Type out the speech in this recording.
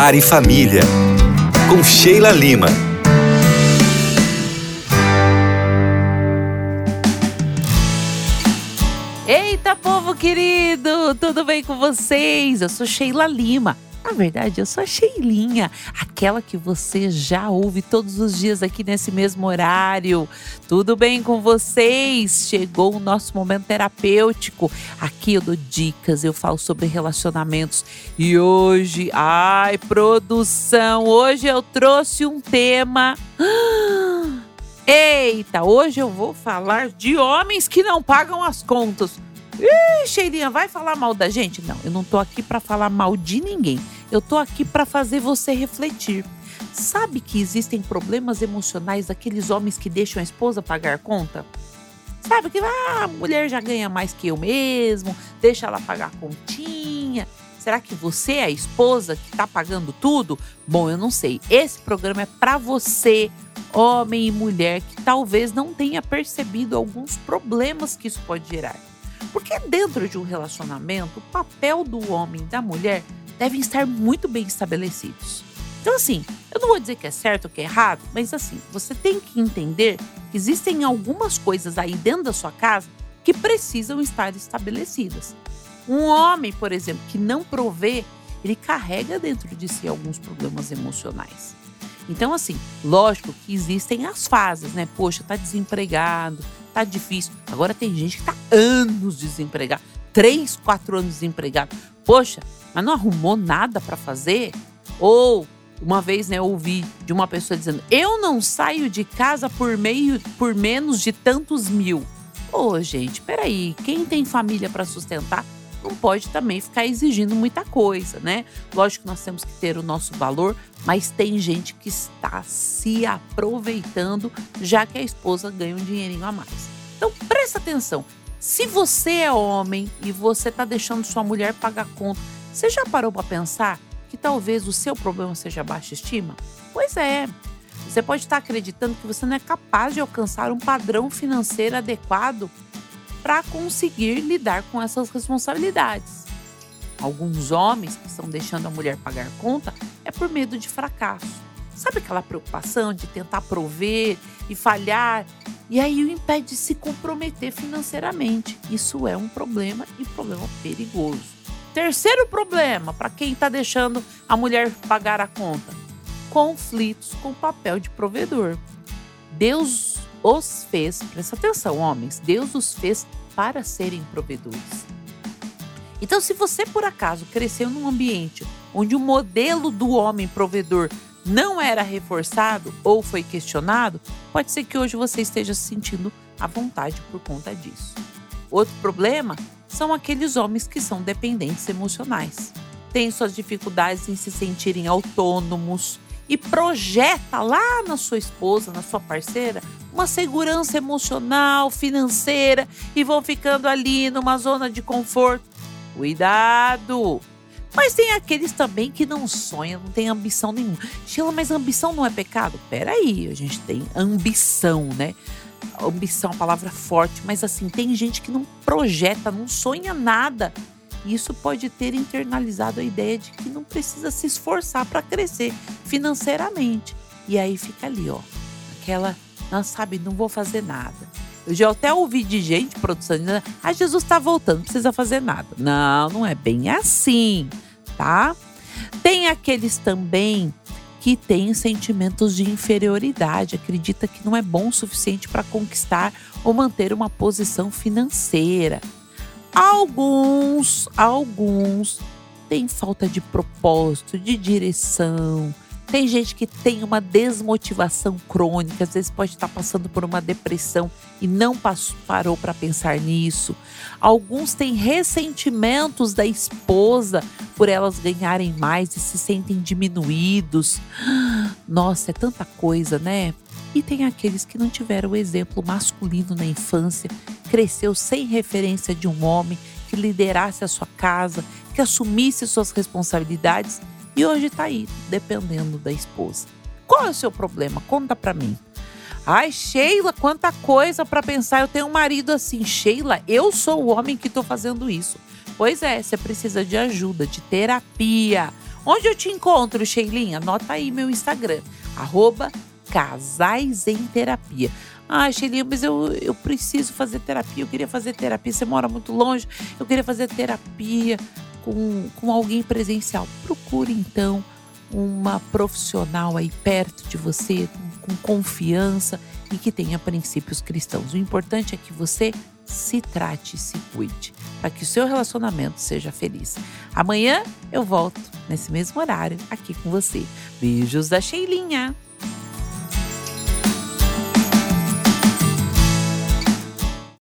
Lar e Família, com Sheila Lima. Eita, povo querido! Tudo bem com vocês? Eu sou Sheila Lima. Na verdade, eu sou a Sheilinha, aquela que você já ouve todos os dias aqui nesse mesmo horário. Tudo bem com vocês? Chegou o nosso momento terapêutico. Aqui eu dou dicas, eu falo sobre relacionamentos. E hoje, produção, hoje eu trouxe um tema... Eita, hoje eu vou falar de homens que não pagam as contas. Ih, Sheilinha, vai falar mal da gente? Não, eu não tô aqui pra falar mal de ninguém. Eu tô aqui pra fazer você refletir. Sabe que existem problemas emocionais daqueles homens que deixam a esposa pagar conta? Sabe que a mulher já ganha mais que eu mesmo, deixa ela pagar a continha. Será que você é a esposa que tá pagando tudo? Bom, eu não sei. Esse programa é pra você, homem e mulher, que talvez não tenha percebido alguns problemas que isso pode gerar. Porque dentro de um relacionamento, o papel do homem e da mulher devem estar muito bem estabelecidos. Então assim, eu não vou dizer que é certo ou que é errado, mas assim, você tem que entender que existem algumas coisas aí dentro da sua casa que precisam estar estabelecidas. Um homem, por exemplo, que não provê, ele carrega dentro de si alguns problemas emocionais. Então assim, lógico que existem as fases, né? Poxa, tá desempregado, tá difícil. Agora tem gente que tá anos desempregado, 3, 4 anos desempregado. Poxa, mas não arrumou nada pra fazer? Ou, uma vez, eu ouvi de uma pessoa dizendo, eu não saio de casa por menos de tantos mil. Ô, gente, peraí, quem tem família pra sustentar não pode também ficar exigindo muita coisa, né? Lógico que nós temos que ter o nosso valor, mas tem gente que está se aproveitando, já que a esposa ganha um dinheirinho a mais. Então, presta atenção. Se você é homem e você está deixando sua mulher pagar conta, você já parou para pensar que talvez o seu problema seja baixa estima? Pois é. Você pode estar acreditando que você não é capaz de alcançar um padrão financeiro adequado para conseguir lidar com essas responsabilidades. Alguns homens que estão deixando a mulher pagar conta é por medo de fracasso. Sabe aquela preocupação de tentar prover e falhar? E aí o impede de se comprometer financeiramente. Isso é um problema e problema perigoso. Terceiro problema para quem está deixando a mulher pagar a conta: conflitos com o papel de provedor. Deus os fez, presta atenção, homens, Deus os fez para serem provedores. Então, se você por acaso cresceu num ambiente onde o modelo do homem provedor não era reforçado ou foi questionado, pode ser que hoje você esteja se sentindo à vontade por conta disso. Outro problema são aqueles homens que são dependentes emocionais. Têm suas dificuldades em se sentirem autônomos e projeta lá na sua esposa, na sua parceira, uma segurança emocional, financeira e vão ficando ali numa zona de conforto. Cuidado! Mas tem aqueles também que não sonham, não tem ambição nenhuma. Sheila, mas ambição não é pecado? Peraí, a gente tem ambição, né? Ambição é uma palavra forte, mas assim, tem gente que não projeta, não sonha nada. E isso pode ter internalizado a ideia de que não precisa se esforçar para crescer financeiramente. E aí fica ali, ó, aquela, não sabe, não vou fazer nada. Eu já até ouvi de gente, produção, dizendo, Jesus está voltando, não precisa fazer nada. Não, não é bem assim, tá? Tem aqueles também que têm sentimentos de inferioridade, acredita que não é bom o suficiente para conquistar ou manter uma posição financeira. Alguns têm falta de propósito, de direção. Tem gente que tem uma desmotivação crônica, às vezes pode estar passando por uma depressão e não parou para pensar nisso. Alguns têm ressentimentos da esposa por elas ganharem mais e se sentem diminuídos. Nossa, é tanta coisa, né? E tem aqueles que não tiveram o exemplo masculino na infância, cresceu sem referência de um homem que liderasse a sua casa, que assumisse suas responsabilidades e hoje está aí, dependendo da esposa. Qual é o seu problema? Conta pra mim. Ai, Sheila, quanta coisa pra pensar. Eu tenho um marido assim. Sheila, eu sou o homem que tô fazendo isso. Pois é, você precisa de ajuda, de terapia. Onde eu te encontro, Sheilinha? Anota aí meu Instagram, @casaisemterapia. Ah, Sheilinha, mas eu preciso fazer terapia, eu queria fazer terapia, você mora muito longe, eu queria fazer terapia com alguém presencial. Procure, então, uma profissional aí perto de você, com confiança e que tenha princípios cristãos. O importante é que você se trate e se cuide, para que o seu relacionamento seja feliz. Amanhã eu volto, nesse mesmo horário, aqui com você. Beijos da Sheilinha!